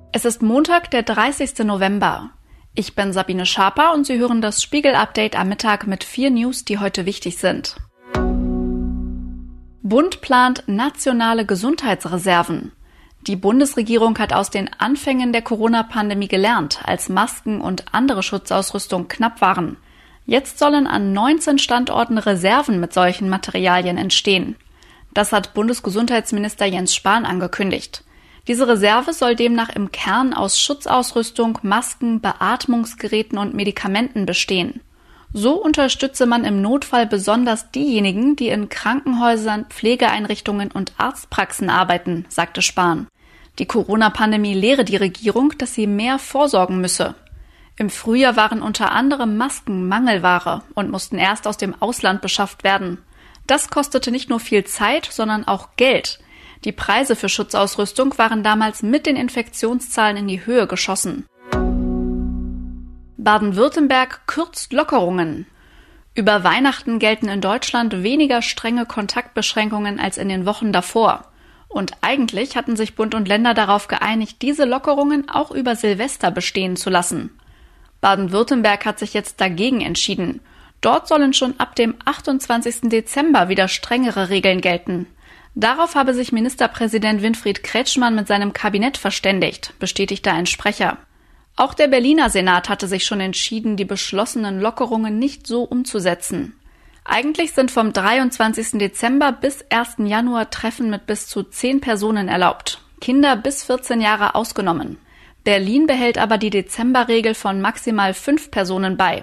Es ist Montag, der 30. November. Ich bin Sabine Schaper und Sie hören das Spiegel-Update am Mittag mit 4 News, die heute wichtig sind. Bund plant nationale Gesundheitsreserven. Die Bundesregierung hat aus den Anfängen der Corona-Pandemie gelernt, als Masken und andere Schutzausrüstung knapp waren. Jetzt sollen an 19 Standorten Reserven mit solchen Materialien entstehen. Das hat Bundesgesundheitsminister Jens Spahn angekündigt. Diese Reserve soll demnach im Kern aus Schutzausrüstung, Masken, Beatmungsgeräten und Medikamenten bestehen. So unterstütze man im Notfall besonders diejenigen, die in Krankenhäusern, Pflegeeinrichtungen und Arztpraxen arbeiten, sagte Spahn. Die Corona-Pandemie lehre die Regierung, dass sie mehr vorsorgen müsse. Im Frühjahr waren unter anderem Masken Mangelware und mussten erst aus dem Ausland beschafft werden. Das kostete nicht nur viel Zeit, sondern auch Geld. Die Preise für Schutzausrüstung waren damals mit den Infektionszahlen in die Höhe geschossen. Baden-Württemberg kürzt Lockerungen. Über Weihnachten gelten in Deutschland weniger strenge Kontaktbeschränkungen als in den Wochen davor. Und eigentlich hatten sich Bund und Länder darauf geeinigt, diese Lockerungen auch über Silvester bestehen zu lassen. Baden-Württemberg hat sich jetzt dagegen entschieden. Dort sollen schon ab dem 28. Dezember wieder strengere Regeln gelten. Darauf habe sich Ministerpräsident Winfried Kretschmann mit seinem Kabinett verständigt, bestätigte ein Sprecher. Auch der Berliner Senat hatte sich schon entschieden, die beschlossenen Lockerungen nicht so umzusetzen. Eigentlich sind vom 23. Dezember bis 1. Januar Treffen mit bis zu 10 Personen erlaubt, Kinder bis 14 Jahre ausgenommen. Berlin behält aber die Dezemberregel von maximal 5 Personen bei.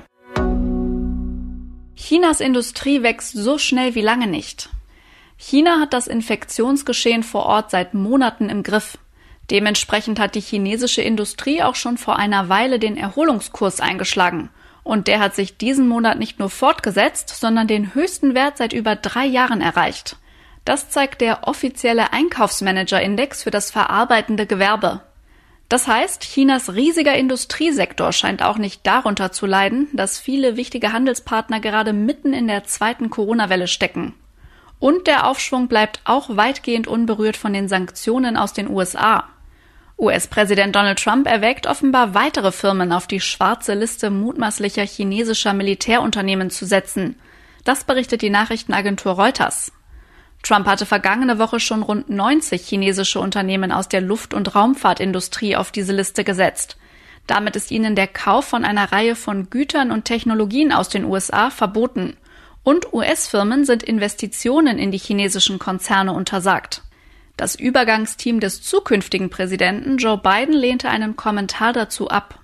Chinas Industrie wächst so schnell wie lange nicht. China hat das Infektionsgeschehen vor Ort seit Monaten im Griff. Dementsprechend hat die chinesische Industrie auch schon vor einer Weile den Erholungskurs eingeschlagen. Und der hat sich diesen Monat nicht nur fortgesetzt, sondern den höchsten Wert seit über 3 Jahren erreicht. Das zeigt der offizielle Einkaufsmanager-Index für das verarbeitende Gewerbe. Das heißt, Chinas riesiger Industriesektor scheint auch nicht darunter zu leiden, dass viele wichtige Handelspartner gerade mitten in der zweiten Corona-Welle stecken. Und der Aufschwung bleibt auch weitgehend unberührt von den Sanktionen aus den USA. US-Präsident Donald Trump erwägt offenbar, weitere Firmen auf die schwarze Liste mutmaßlicher chinesischer Militärunternehmen zu setzen. Das berichtet die Nachrichtenagentur Reuters. Trump hatte vergangene Woche schon rund 90 chinesische Unternehmen aus der Luft- und Raumfahrtindustrie auf diese Liste gesetzt. Damit ist ihnen der Kauf von einer Reihe von Gütern und Technologien aus den USA verboten. Und US-Firmen sind Investitionen in die chinesischen Konzerne untersagt. Das Übergangsteam des zukünftigen Präsidenten Joe Biden lehnte einen Kommentar dazu ab.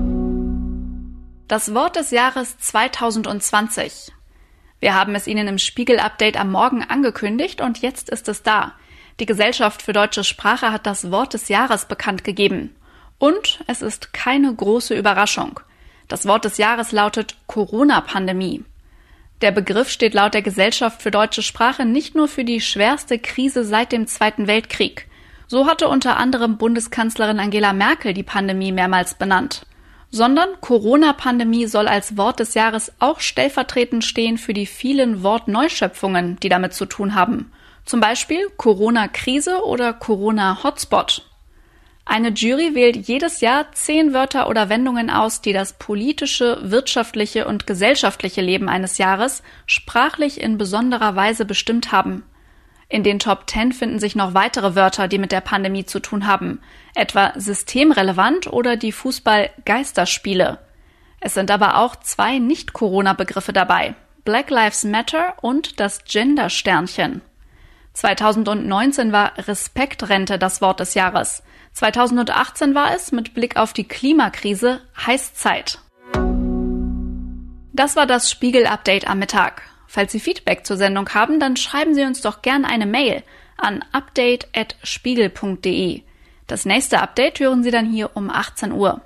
Das Wort des Jahres 2020. Wir haben es Ihnen im Spiegel-Update am Morgen angekündigt und jetzt ist es da. Die Gesellschaft für deutsche Sprache hat das Wort des Jahres bekannt gegeben. Und es ist keine große Überraschung. Das Wort des Jahres lautet Corona-Pandemie. Der Begriff steht laut der Gesellschaft für deutsche Sprache nicht nur für die schwerste Krise seit dem Zweiten Weltkrieg. So hatte unter anderem Bundeskanzlerin Angela Merkel die Pandemie mehrmals benannt. Sondern Corona-Pandemie soll als Wort des Jahres auch stellvertretend stehen für die vielen Wortneuschöpfungen, die damit zu tun haben. Zum Beispiel Corona-Krise oder Corona-Hotspot. Eine Jury wählt jedes Jahr 10 Wörter oder Wendungen aus, die das politische, wirtschaftliche und gesellschaftliche Leben eines Jahres sprachlich in besonderer Weise bestimmt haben. In den Top 10 finden sich noch weitere Wörter, die mit der Pandemie zu tun haben, etwa systemrelevant oder die Fußball-Geisterspiele. Es sind aber auch 2 Nicht-Corona-Begriffe dabei, Black Lives Matter und das Gender-Sternchen. 2019 war Respektrente das Wort des Jahres. 2018 war es mit Blick auf die Klimakrise Heißzeit. Das war das Spiegel-Update am Mittag. Falls Sie Feedback zur Sendung haben, dann schreiben Sie uns doch gerne eine Mail an update@spiegel.de. Das nächste Update hören Sie dann hier um 18 Uhr.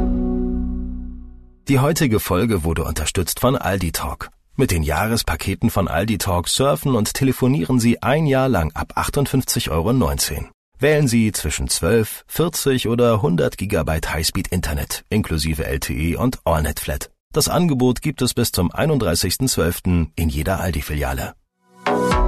Die heutige Folge wurde unterstützt von Aldi Talk. Mit den Jahrespaketen von Aldi Talk surfen und telefonieren Sie ein Jahr lang ab 58,19 €. Wählen Sie zwischen 12, 40 oder 100 GB Highspeed-Internet inklusive LTE und AllNet Flat. Das Angebot gibt es bis zum 31.12. in jeder Aldi-Filiale.